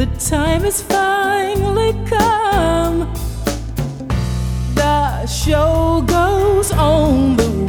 the time has finally come. The show goes on, but